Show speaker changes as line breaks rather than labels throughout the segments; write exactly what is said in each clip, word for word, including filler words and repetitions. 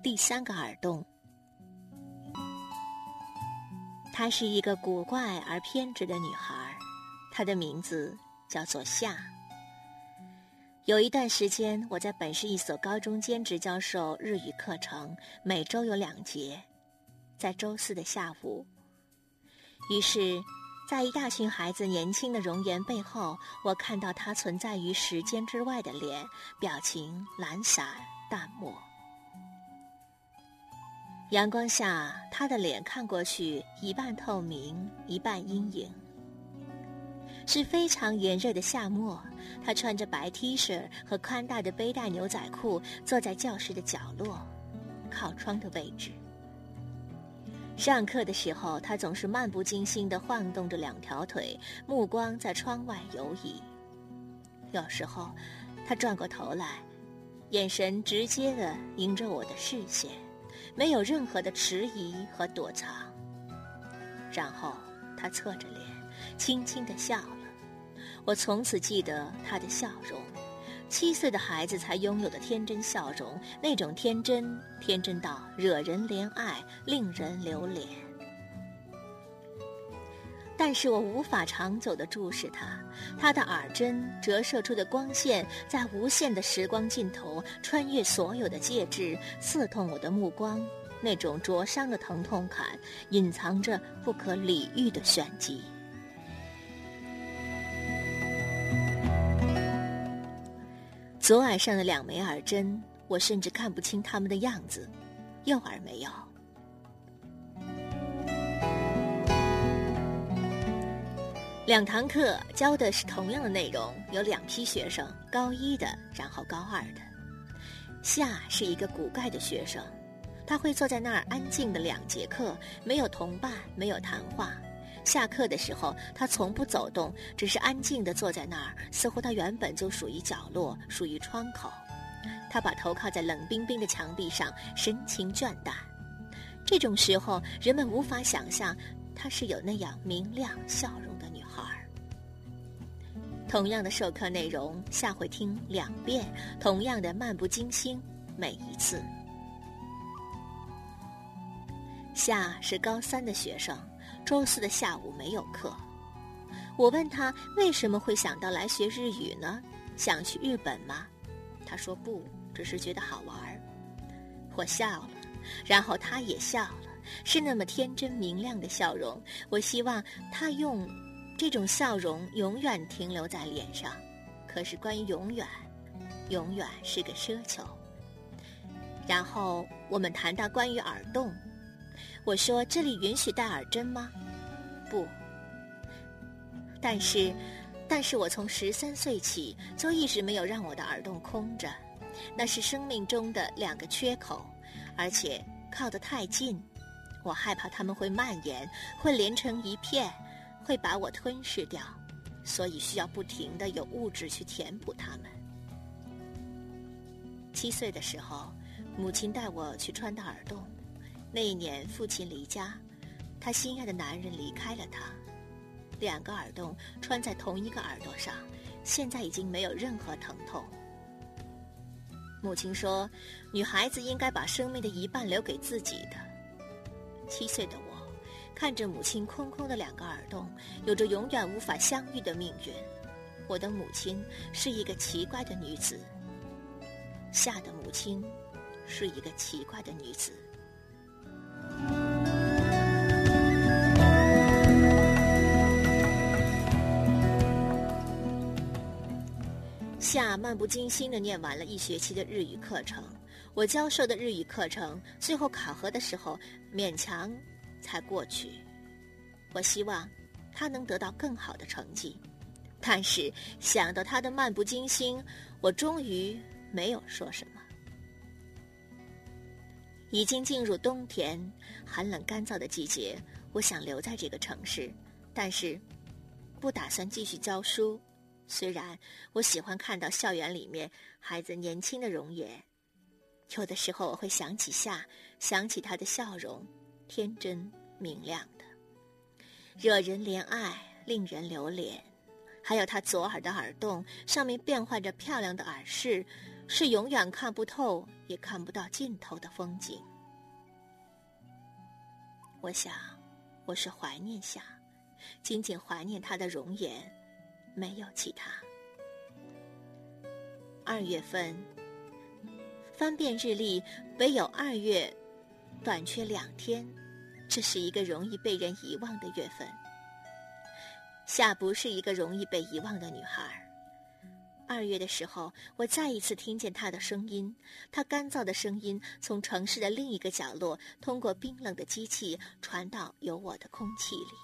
第三个耳洞。她是一个古怪而偏执的女孩，她的名字叫做夏。有一段时间，我在本市一所高中兼职教授日语课程，每周有两节，在周四的下午。于是在一大群孩子年轻的容颜背后，我看到她存在于时间之外的脸，表情懒散淡漠。阳光下，她的脸看过去一半透明，一半阴影。是非常炎热的夏末，她穿着白 T 恤和宽大的背带牛仔裤，坐在教室的角落，靠窗的位置。上课的时候，她总是漫不经心地晃动着两条腿，目光在窗外游移。有时候，她转过头来，眼神直接地迎着我的视线，没有任何的迟疑和躲藏。然后她侧着脸，轻轻地笑了。我从此记得她的笑容，七岁的孩子才拥有的天真笑容，那种天真，天真到惹人怜爱，令人留恋。但是我无法长久地注视她，她的耳针折射出的光线，在无限的时光尽头，穿越所有的介质，刺痛我的目光。那种灼伤的疼痛感，隐藏着不可理喻的玄机。左耳上的两枚耳针，我甚至看不清它们的样子，右耳没有。两堂课教的是同样的内容，有两批学生，高一的，然后高二的。夏是一个古怪的学生，他会坐在那儿安静的两节课，没有同伴，没有谈话。下课的时候，他从不走动，只是安静地坐在那儿，似乎他原本就属于角落，属于窗口。他把头靠在冷冰冰的墙壁上，神情倦淡。这种时候，人们无法想象她是有那样明亮笑容的女孩。同样的授课内容，夏会听两遍，同样的漫不经心，每一次。夏是高三的学生，周四的下午没有课。我问他为什么会想到来学日语呢？想去日本吗？他说不，只是觉得好玩。我笑了，然后他也笑了，是那么天真明亮的笑容。我希望他用这种笑容永远停留在脸上。可是关于永远，永远是个奢求。然后我们谈到关于耳洞，我说这里允许戴耳针吗？不。但是但是我从十三岁起就一直没有让我的耳洞空着，那是生命中的两个缺口，而且靠得太近，我害怕它们会蔓延，会连成一片，会把我吞噬掉，所以需要不停地有物质去填补它们。七岁的时候，母亲带我去穿戴耳洞。那一年父亲离家，他心爱的男人离开了他，两个耳洞穿在同一个耳朵上，现在已经没有任何疼痛。母亲说，女孩子应该把生命的一半留给自己的。七岁的我看着母亲空空的两个耳洞，有着永远无法相遇的命运。我的母亲是一个奇怪的女子，夏的母亲是一个奇怪的女子。夏漫不经心地念完了一学期的日语课程，我教授的日语课程最后考核的时候勉强才过去。我希望他能得到更好的成绩，但是想到他的漫不经心，我终于没有说什么。已经进入冬天，寒冷干燥的季节，我想留在这个城市，但是不打算继续教书。虽然我喜欢看到校园里面孩子年轻的容颜，有的时候我会想起夏，想起她的笑容，天真明亮的，惹人怜爱，令人留恋。还有她左耳的耳洞，上面变换着漂亮的耳饰， 是永远看不透也看不到尽头的风景。我想，我是怀念夏，仅仅怀念它的容颜，没有其他。二月份，翻遍日历，唯有二月短缺两天，这是一个容易被人遗忘的月份。夏不是一个容易被遗忘的女孩。二月的时候，我再一次听见她的声音，她干燥的声音从城市的另一个角落，通过冰冷的机器传到有我的空气里。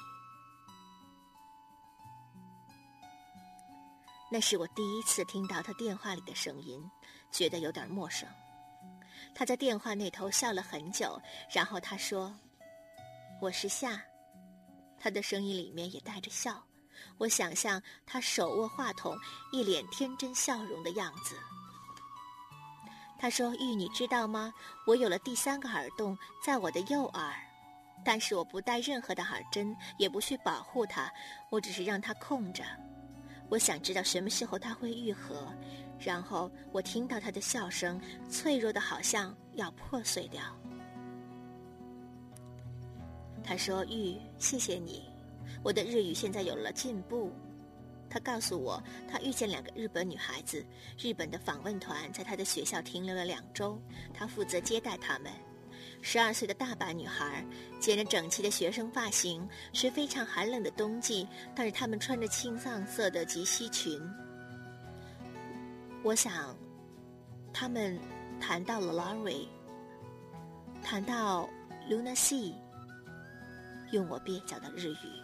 那是我第一次听到她电话里的声音，觉得有点陌生。她在电话那头笑了很久，然后她说：“我是夏。”她的声音里面也带着笑。我想象他手握话筒，一脸天真笑容的样子。他说：“玉，你知道吗？我有了第三个耳洞，在我的右耳，但是我不带任何的耳针，也不去保护它，我只是让它空着。我想知道什么时候它会愈合。”然后我听到他的笑声，脆弱的好像要破碎掉。他说：“玉，谢谢你。我的日语现在有了进步。”他告诉我，他遇见两个日本女孩子，日本的访问团在他的学校停留了两周，他负责接待他们。十二岁的大阪女孩剪着整齐的学生发型，是非常寒冷的冬季，但是她们穿着青藏色的及膝裙。我想，他们谈到了 Laurie， 谈到 Luna Sea， 用我蹩脚的日语。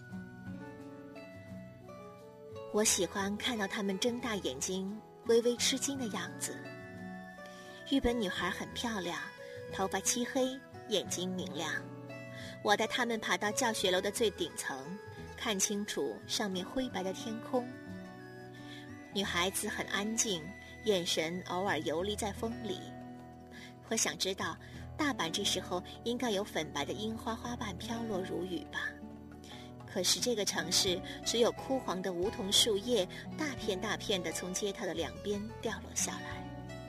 我喜欢看到他们睁大眼睛微微吃惊的样子。日本女孩很漂亮，头发漆黑，眼睛明亮。我带他们爬到教学楼的最顶层，看清楚上面灰白的天空。女孩子很安静，眼神偶尔游离在风里。我想知道，大阪这时候应该有粉白的樱花花瓣飘落如雨吧。可是这个城市只有枯黄的梧桐树叶，大片大片地从街头的两边掉落下来。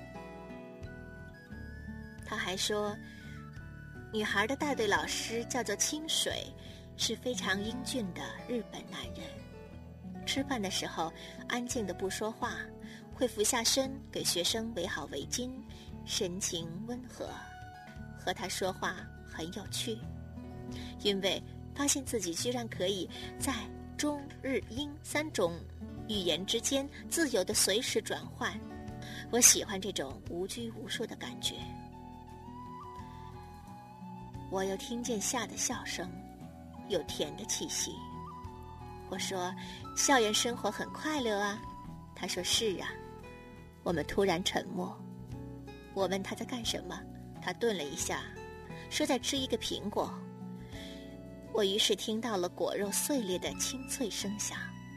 他还说，女孩的带队老师叫做清水，是非常英俊的日本男人。吃饭的时候安静的不说话，会俯下身给学生围好围巾，神情温和。和他说话很有趣，因为发现自己居然可以在中日英三种语言之间自由地随时转换。我喜欢这种无拘无束的感觉。我又听见夏的笑声，有甜的气息。我说：“校园生活很快乐啊。”他说：“是啊。”我们突然沉默。我问他在干什么，他顿了一下，说在吃一个苹果。我于是听到了果肉碎裂的清脆声响。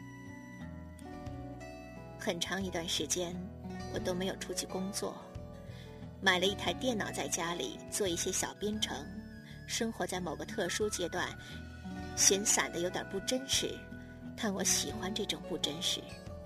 很长一段时间，我都没有出去工作，买了一台电脑在家里做一些小编程，生活在某个特殊阶段，闲散的有点不真实，但我喜欢这种不真实。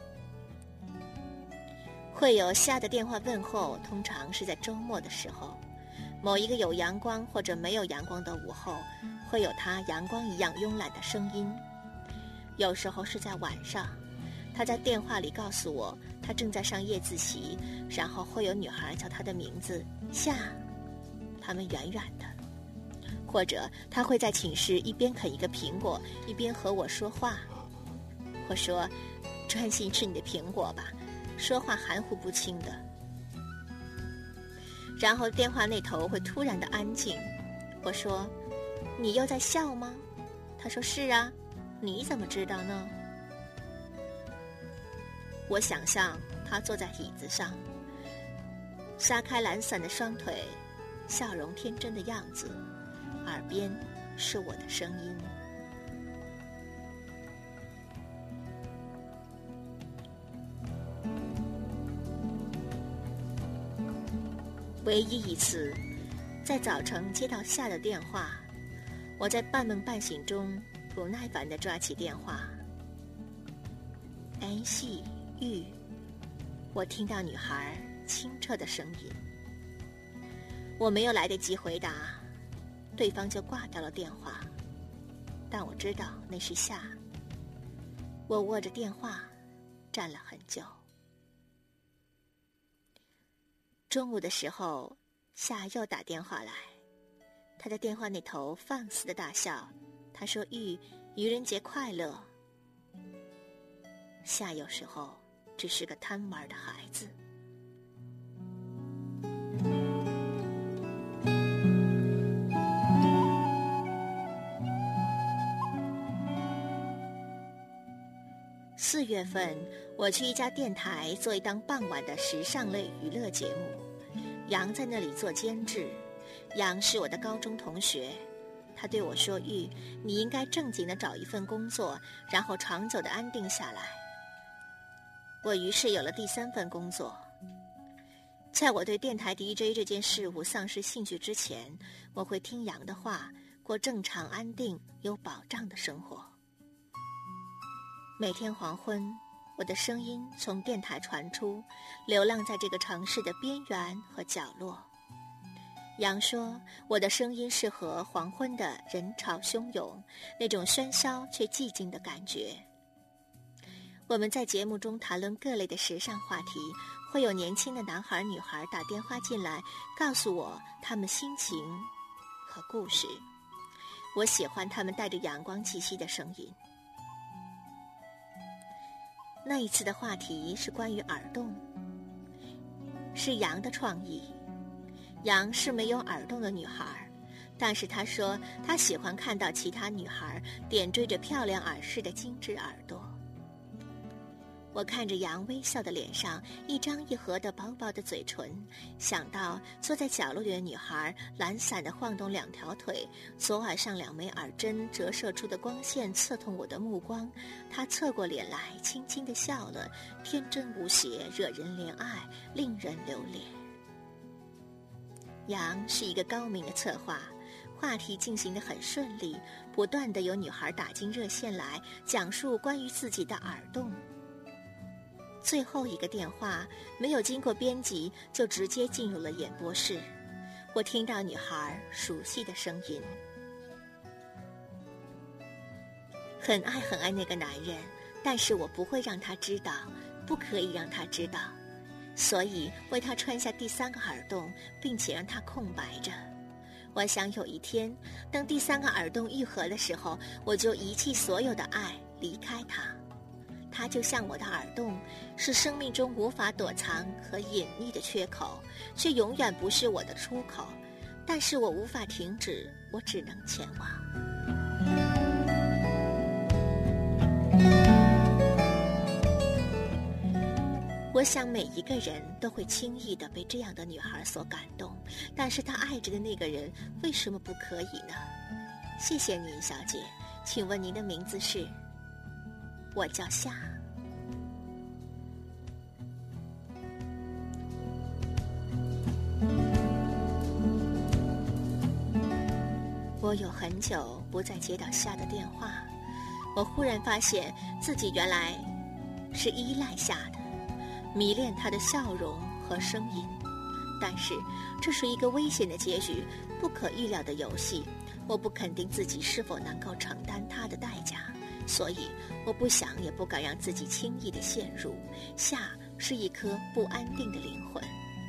会有夏的电话问候，通常是在周末的时候，某一个有阳光或者没有阳光的午后，会有他阳光一样慵懒的声音。有时候是在晚上，他在电话里告诉我他正在上夜自习，然后会有女孩叫他的名字夏，他们远远的。或者他会在寝室一边啃一个苹果，一边和我说话。我说：“专心吃你的苹果吧。”说话含糊不清的。然后电话那头会突然的安静。我说：“你又在笑吗？”他说：“是啊。”你怎么知道呢？我想象他坐在椅子上，撒开懒散的双腿，笑容天真的样子，耳边是我的声音。唯一一次，在早晨接到夏的电话，我在半梦半醒中不耐烦地抓起电话。安细玉，我听到女孩清澈的声音。我没有来得及回答，对方就挂掉了电话。但我知道那是夏。我握着电话站了很久。中午的时候，夏又打电话来，他在电话那头放肆的大笑。他说：“玉，愚人节快乐。”夏有时候只是个贪玩的孩子。四月份，我去一家电台做一档傍晚的时尚类娱乐节目，杨在那里做监制。杨是我的高中同学，他对我说：“玉，你应该正经地找一份工作，然后长久地安定下来。”我于是有了第三份工作。在我对电台 D J 这件事物丧失兴趣之前，我会听杨的话，过正常、安定、有保障的生活。每天黄昏，我的声音从电台传出，流浪在这个城市的边缘和角落。杨说，我的声音适合黄昏的人潮汹涌，那种喧嚣却寂静的感觉。我们在节目中谈论各类的时尚话题，会有年轻的男孩女孩打电话进来，告诉我他们心情和故事。我喜欢他们带着阳光气息的声音。那一次的话题是关于耳洞，是杨的创意。杨是没有耳洞的女孩，但是她说她喜欢看到其他女孩点缀着漂亮耳饰的精致耳朵。我看着杨微笑的脸上一张一合的薄薄的嘴唇，想到坐在角落里的女孩懒散地晃动两条腿，左耳上两枚耳针折射出的光线刺痛我的目光。她侧过脸来轻轻地笑了，天真无邪，惹人怜爱，令人留恋。杨是一个高明的策划，话题进行得很顺利，不断地有女孩打进热线来讲述关于自己的耳洞。最后一个电话没有经过编辑，就直接进入了演播室。我听到女孩熟悉的声音：“很爱很爱那个男人，但是我不会让他知道，不可以让他知道，所以为他穿下第三个耳洞，并且让他空白着。我想有一天，当第三个耳洞愈合的时候，我就遗弃所有的爱，离开他。它就像我的耳洞，是生命中无法躲藏和隐匿的缺口，却永远不是我的出口。但是我无法停止，我只能前往。”我想每一个人都会轻易地被这样的女孩所感动，但是她爱着的那个人为什么不可以呢？谢谢您，小姐，请问您的名字是？我叫夏。我有很久不再接到夏的电话，我忽然发现自己原来是依赖夏的，迷恋他的笑容和声音。但是这是一个危险的结局，不可预料的游戏，我不肯定自己是否能够承担它的代价，所以我不想也不敢让自己轻易地陷入。夏是一颗不安定的灵魂。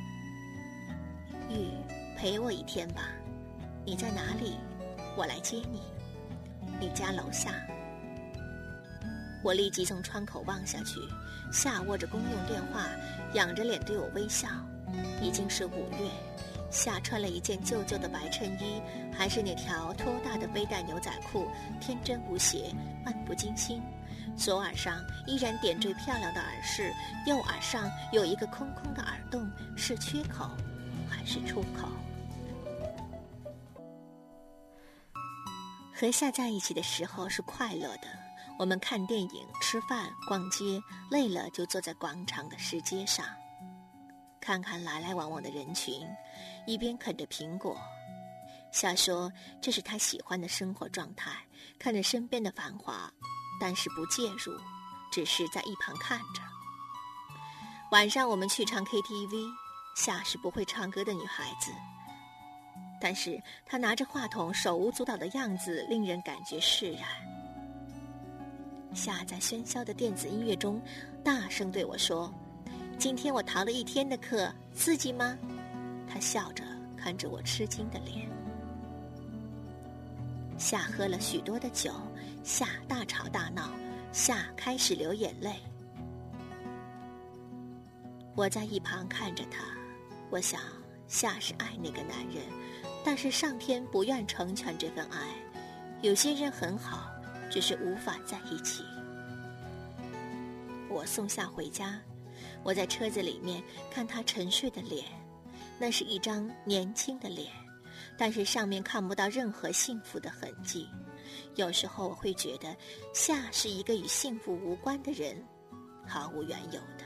玉，陪我一天吧。你在哪里？我来接你。你家楼下。我立即从窗口望下去，夏握着公用电话，仰着脸对我微笑。已经是五月，夏穿了一件旧旧的白衬衣，还是那条托大的背带牛仔裤，天真无邪，漫不经心。左耳上依然点缀漂亮的耳饰，右耳上有一个空空的耳洞，是缺口还是出口？和夏在一起的时候是快乐的，我们看电影、吃饭、逛街，累了就坐在广场的石阶上，看看来来往往的人群，一边啃着苹果。夏说这是他喜欢的生活状态，看着身边的繁华，但是不介入，只是在一旁看着。晚上我们去唱 K T V， 夏是不会唱歌的女孩子，但是她拿着话筒手舞足蹈的样子令人感觉释然。夏在喧嚣的电子音乐中大声对我说：“今天我逃了一天的课，刺激吗？”她笑着看着我吃惊的脸。夏喝了许多的酒，夏大吵大闹，夏开始流眼泪。我在一旁看着他，我想夏是爱那个男人，但是上天不愿成全这份爱。有些人很好，只是无法在一起。我送夏回家，我在车子里面看他沉睡的脸，那是一张年轻的脸，但是上面看不到任何幸福的痕迹。有时候我会觉得夏是一个与幸福无关的人，毫无缘由的。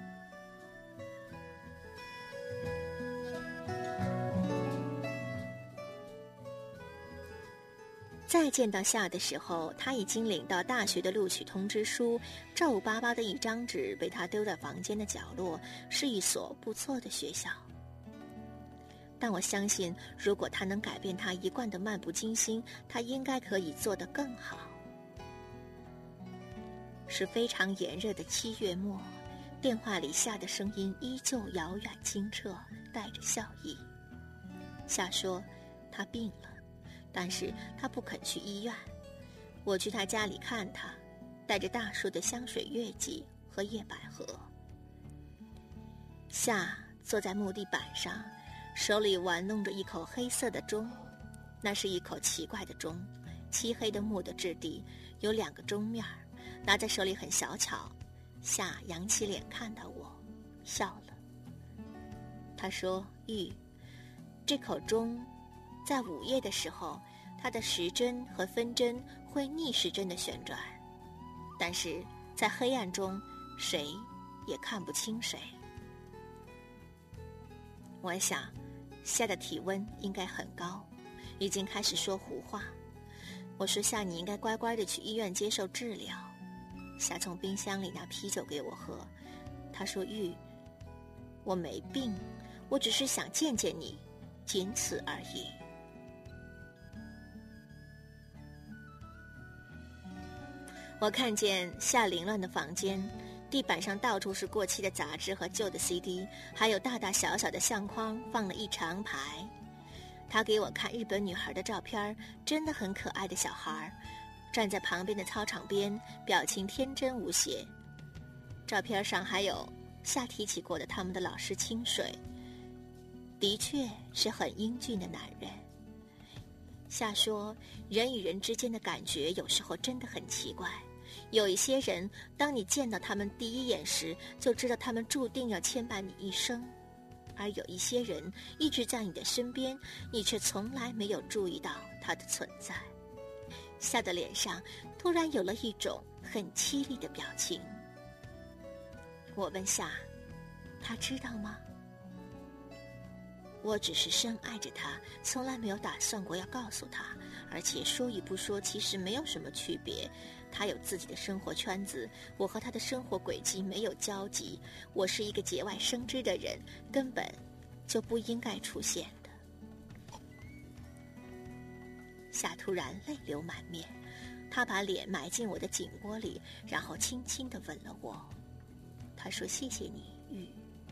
再见到夏的时候，他已经领到大学的录取通知书，皱巴巴的一张纸被他丢在房间的角落，是一所不错的学校。但我相信，如果他能改变他一贯的漫不经心，他应该可以做得更好。是非常炎热的七月末，电话里夏的声音依旧遥远清澈，带着笑意。夏说他病了，但是他不肯去医院。我去他家里看他，带着大树的香水月季和叶百合。夏坐在木地板上，手里玩弄着一口黑色的钟，那是一口奇怪的钟，漆黑的木的质地，有两个钟面，拿在手里很小巧。夏扬起脸看到我，笑了。他说：“玉，这口钟在午夜的时候，它的时针和分针会逆时针的旋转，但是在黑暗中，谁也看不清谁。”我想夏的体温应该很高，已经开始说胡话。我说：“夏，你应该乖乖的去医院接受治疗。”夏从冰箱里拿啤酒给我喝，他说：“玉，我没病，我只是想见见你，仅此而已。”我看见夏凌乱的房间，地板上到处是过期的杂志和旧的 C D， 还有大大小小的相框放了一长排。他给我看日本女孩的照片，真的很可爱的小孩，站在旁边的操场边，表情天真无邪。照片上还有夏提起过的他们的老师清水，的确是很英俊的男人。夏说，人与人之间的感觉有时候真的很奇怪。有一些人，当你见到他们第一眼时，就知道他们注定要牵绊你一生；而有一些人一直在你的身边，你却从来没有注意到他的存在。夏的脸上突然有了一种很凄厉的表情。我问夏，他知道吗？我只是深爱着他，从来没有打算过要告诉他，而且说与不说其实没有什么区别。他有自己的生活圈子，我和他的生活轨迹没有交集，我是一个节外生枝的人，根本就不应该出现的。夏突然泪流满面，他把脸埋进我的颈窝里，然后轻轻地吻了我。他说：“谢谢你，玉。”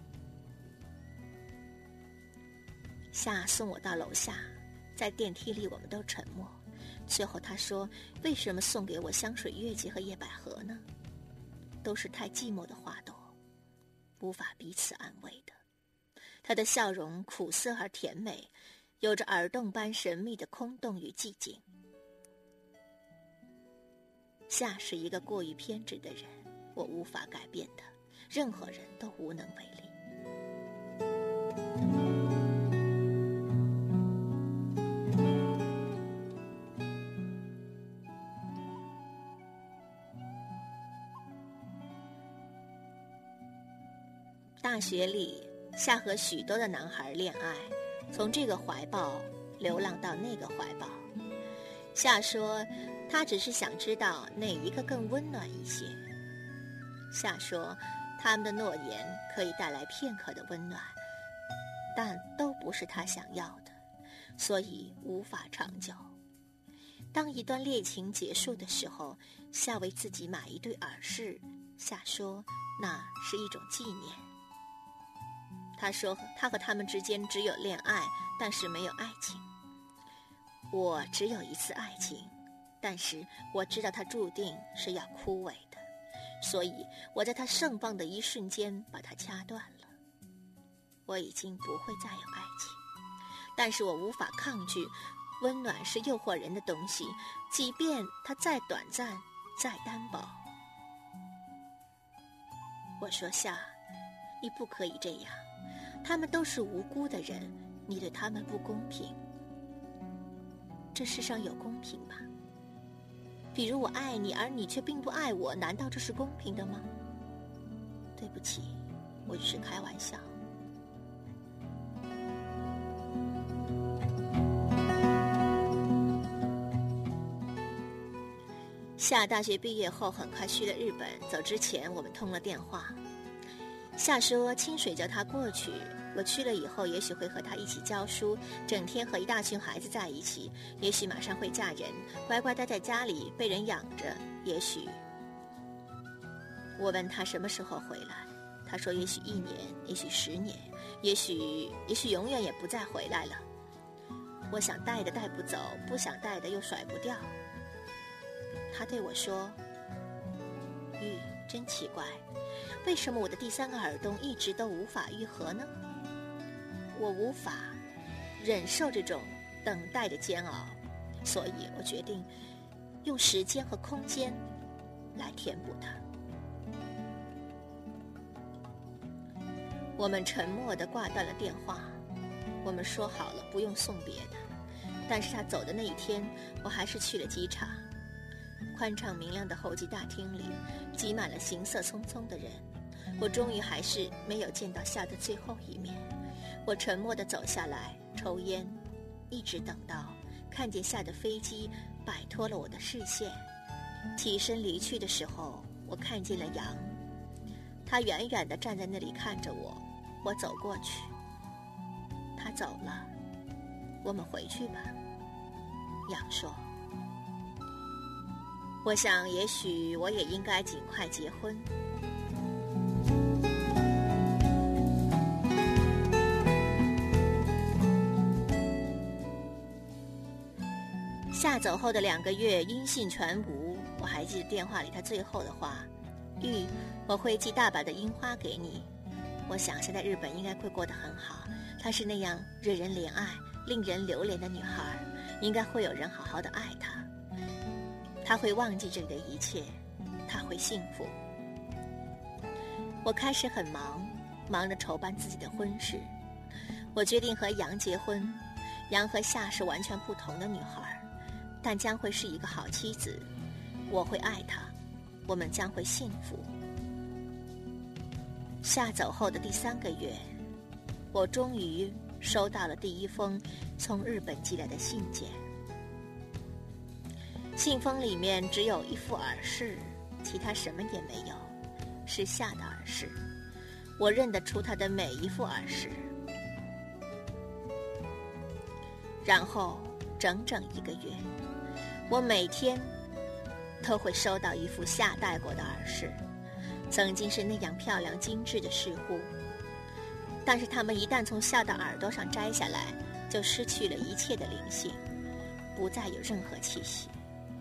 夏送我到楼下，在电梯里我们都沉默。最后他说：“为什么送给我香水月季和叶百合呢？都是太寂寞的花朵，无法彼此安慰的。”他的笑容苦涩而甜美，有着耳洞般神秘的空洞与寂静。夏是一个过于偏执的人，我无法改变他，任何人都无能为力。大学里，夏和许多的男孩恋爱，从这个怀抱流浪到那个怀抱。夏说，他只是想知道哪一个更温暖一些。夏说，他们的诺言可以带来片刻的温暖， 但都不是他想要的，所以无法长久。当一段恋情结束的时候，夏为自己买一对耳饰，夏说那是一种纪念。他说他和他们之间只有恋爱，但是没有爱情。我只有一次爱情，但是我知道它注定是要枯萎的，所以我在它盛放的一瞬间把它掐断了。我已经不会再有爱情，但是我无法抗拒。温暖是诱惑人的东西，即便它再短暂，再单薄。我说夏，你不可以这样，他们都是无辜的人，你对他们不公平。这世上有公平吗？比如我爱你，而你却并不爱我，难道这是公平的吗？对不起，我只是开玩笑。夏大学毕业后很快去了日本，走之前我们通了电话。夏说清水叫他过去，我去了以后也许会和他一起教书，整天和一大群孩子在一起，也许马上会嫁人，乖乖待在家里被人养着，也许。我问他什么时候回来，他说也许一年，也许十年，也许也许永远也不再回来了。我想带的带不走，不想带的又甩不掉。他对我说，玉，真奇怪，为什么我的第三个耳洞一直都无法愈合呢？我无法忍受这种等待的煎熬，所以我决定用时间和空间来填补它。我们沉默地挂断了电话，我们说好了不用送别的，但是他走的那一天，我还是去了机场。宽敞明亮的候机大厅里挤满了行色匆匆的人，我终于还是没有见到夏的最后一面。我沉默地走下来抽烟，一直等到看见夏的飞机摆脱了我的视线。起身离去的时候，我看见了杨，他远远地站在那里看着我。我走过去，他走了，我们回去吧。杨说，我想也许我也应该尽快结婚。夏走后的两个月音信全无，我还记得电话里他最后的话，玉，我会寄大把的樱花给你。我想现在日本应该会过得很好，她是那样惹人怜爱令人流连的女孩，应该会有人好好的爱她，她会忘记这里的一切，她会幸福。我开始很忙，忙着筹办自己的婚事。我决定和杨结婚。杨和夏是完全不同的女孩，但将会是一个好妻子。我会爱她，我们将会幸福。夏走后的第三个月，我终于收到了第一封从日本寄来的信件。信封里面只有一副耳饰，其他什么也没有，是夏的耳饰。我认得出他的每一副耳饰。然后整整一个月，我每天都会收到一副夏戴过的耳饰，曾经是那样漂亮精致的饰物，但是它们一旦从夏的耳朵上摘下来，就失去了一切的灵性，不再有任何气息。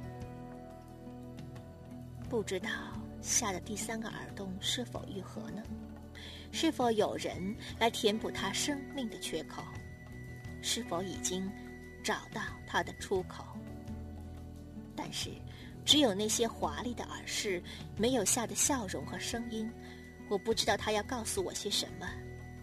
不知道夏的第三个耳洞是否愈合呢？是否有人来填补他生命的缺口？是否已经找到他的出口？但是只有那些华丽的耳饰，没有夏的笑容和声音。我不知道他要告诉我些什么。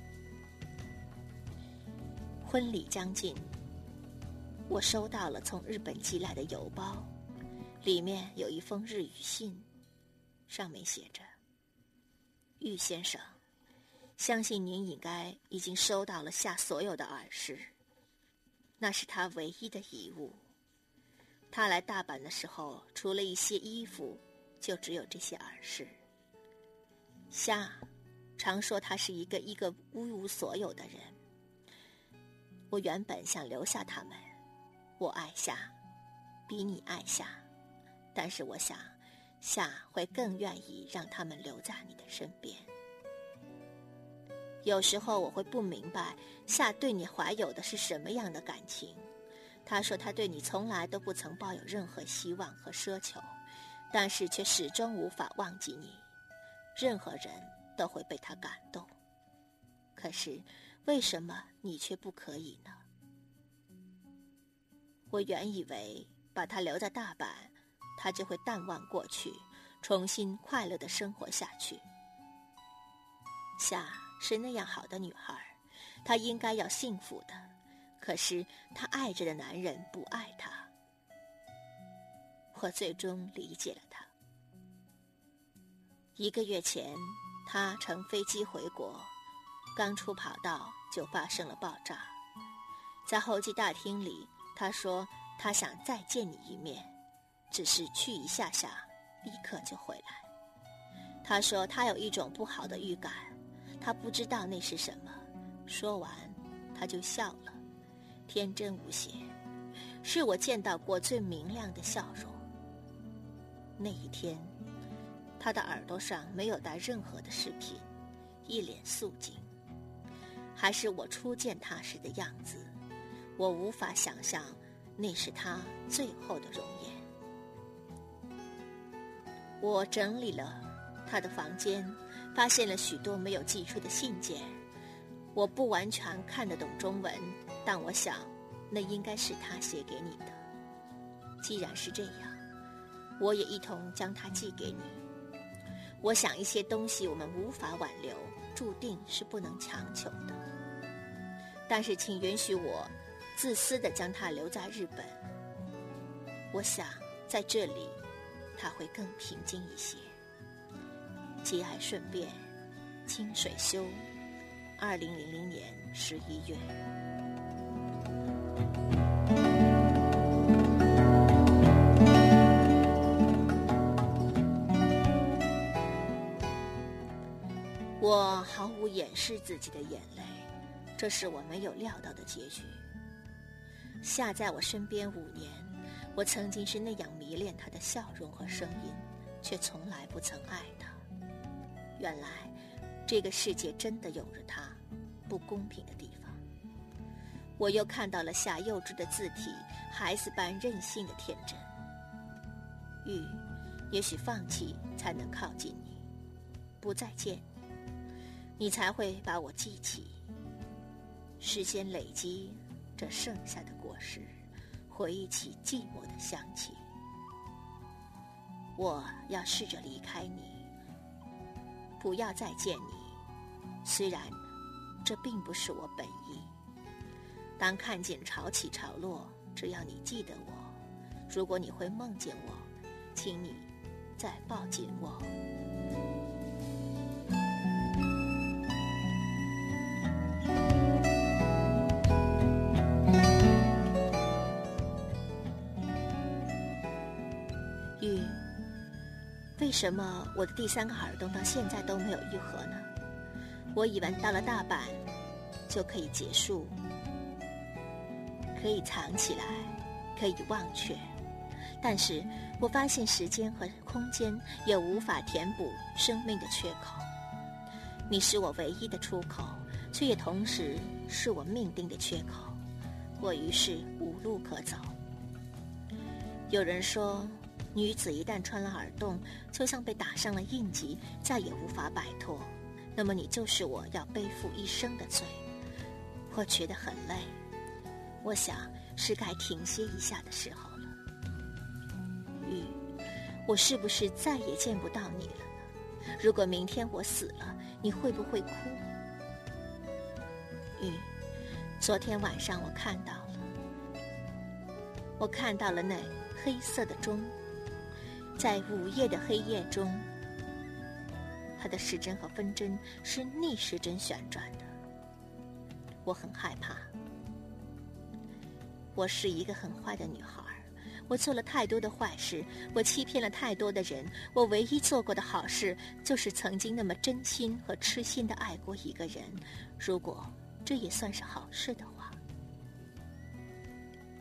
婚礼将近，我收到了从日本寄来的邮包，里面有一封日语信，上面写着：玉先生，相信您应该已经收到了夏所有的耳饰，那是他唯一的遗物。他来大阪的时候，除了一些衣服，就只有这些耳饰。夏常说他是一个一个一无所有的人， 我原本想留下他们，我爱夏，比你爱夏，但是我想，夏会更愿意让他们留在你的身边。有时候我会不明白，夏对你怀有的是什么样的感情。他说他对你从来都不曾抱有任何希望和奢求，但是却始终无法忘记你。任何人都会被他感动，可是为什么你却不可以呢？我原以为把他留在大阪，他就会淡忘过去，重新快乐地生活下去。夏是那样好的女孩，她应该要幸福的，可是她爱着的男人不爱她。我最终理解了她。一个月前，她乘飞机回国，刚出跑道就发生了爆炸。在候机大厅里，她说她想再见你一面，只是去一下下，立刻就回来。她说她有一种不好的预感，她不知道那是什么。说完，她就笑了，天真无邪，是我见到过最明亮的笑容。那一天，她的耳朵上没有戴任何的饰品，一脸素净，还是我初见她时的样子。我无法想象那是她最后的容颜。我整理了她的房间，发现了许多没有寄出的信件。我不完全看得懂中文，但我想那应该是她写给你的。既然是这样，我也一同将它寄给你。我想一些东西我们无法挽留，注定是不能强求的。但是请允许我自私地将它留在日本。我想在这里它会更平静一些。节哀顺变，清水修，二零零零年十一月。我毫无掩饰自己的眼泪，这是我没有料到的结局。夏在我身边五年，我曾经是那样迷恋他的笑容和声音，却从来不曾爱他。原来这个世界真的有着他不公平的地方。我又看到了夏幼稚的字体，孩子般任性的天真。玉，也许放弃才能靠近你，不再见你，你才会把我记起。时间累积这剩下的果实，回忆起寂寞的香气。我要试着离开你，不要再见你，虽然这并不是我本意。当看见潮起潮落，只要你记得我，如果你会梦见我，请你再抱紧我。玉，为什么我的第三个耳洞到现在都没有愈合呢？我以为到了大阪就可以结束，可以藏起来，可以忘却，但是我发现时间和空间也无法填补生命的缺口。你是我唯一的出口，却也同时是我命定的缺口。我于是无路可走。有人说，女子一旦穿了耳洞，就像被打上了印记，再也无法摆脱。那么你就是我要背负一生的罪。我觉得很累，我想是该停歇一下的时候了。玉，我是不是再也见不到你了呢？如果明天我死了，你会不会哭？玉，昨天晚上我看到了，我看到了那黑色的钟，在午夜的黑夜中，它的时针和分针是逆时针旋转的。我很害怕，我是一个很坏的女孩，我做了太多的坏事，我欺骗了太多的人，我唯一做过的好事就是曾经那么真心和痴心地爱过一个人。如果这也算是好事的话，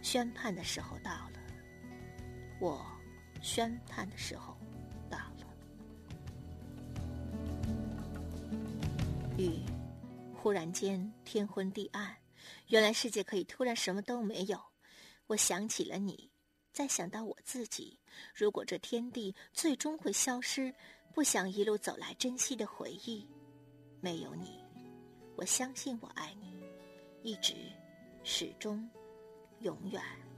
宣判的时候到了，我宣判的时候到了。雨，忽然间天昏地暗，原来世界可以突然什么都没有。我想起了你，再想到我自己，如果这天地最终会消失，不想一路走来珍惜的回忆。没有你，我相信我爱你，一直，始终，永远。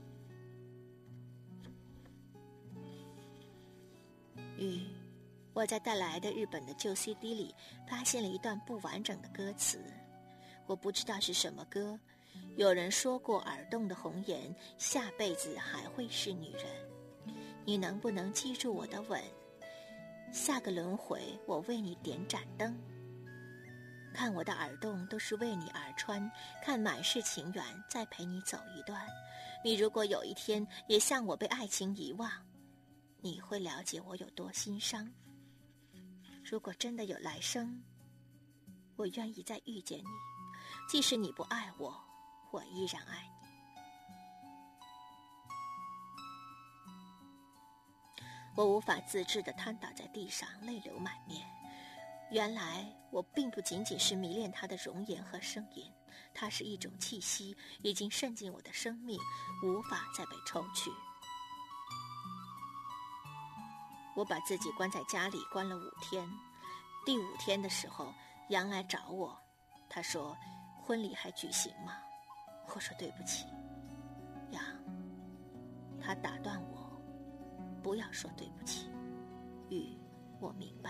雨，我在带来的日本的旧 C D 里发现了一段不完整的歌词，我不知道是什么歌。有人说过耳洞的红颜，下辈子还会是女人。你能不能记住我的吻？下个轮回我为你点盏灯。看我的耳洞都是为你而穿，看满是情缘再陪你走一段。你如果有一天也像我被爱情遗忘，你会了解我有多心伤。如果真的有来生，我愿意再遇见你，即使你不爱我，我依然爱你。我无法自制地瘫倒在地上，泪流满面。原来我并不仅仅是迷恋他的容颜和声音，它是一种气息，已经渗进我的生命，无法再被抽去。我把自己关在家里关了五天，第五天的时候，杨来找我，他说：“婚礼还举行吗？”我说：“对不起，杨。”他打断我：“不要说对不起，雨，我明白。”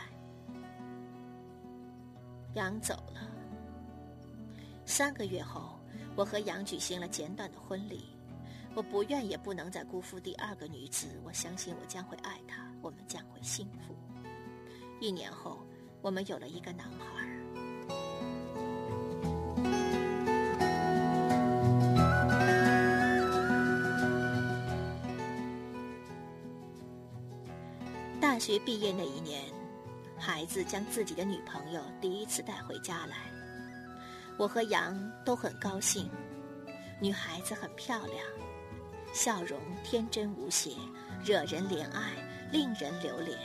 杨走了。三个月后，我和杨举行了简短的婚礼。我不愿也不能再辜负第二个女子，我相信我将会爱她，我们将会幸福。一年后，我们有了一个男孩。大学毕业那一年，孩子将自己的女朋友第一次带回家来，我和杨都很高兴。女孩子很漂亮，笑容天真无邪，惹人怜爱，令人留恋。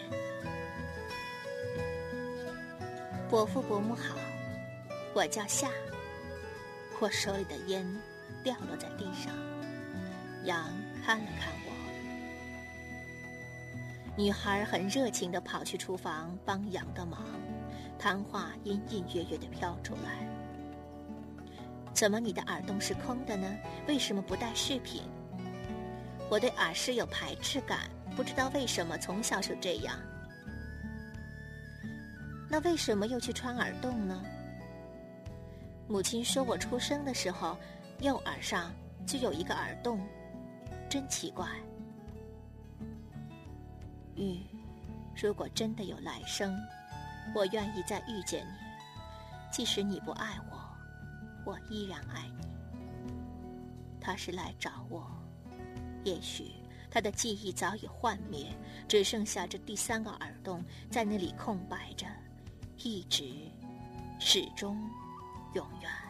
伯父伯母好，我叫夏。我手里的烟掉落在地上，杨看了看我。女孩很热情地跑去厨房帮杨的忙，谈话隐隐约约地飘出来。怎么你的耳洞是空的呢？为什么不带饰品？我对耳饰有排斥感，不知道为什么从小就这样。那为什么又去穿耳洞呢？母亲说我出生的时候右耳上就有一个耳洞，真奇怪。雨，如果真的有来生，我愿意再遇见你，即使你不爱我，我依然爱你。他是来找我，也许他的记忆早已幻灭，只剩下这第三个耳洞在那里空白着，一直，始终，永远。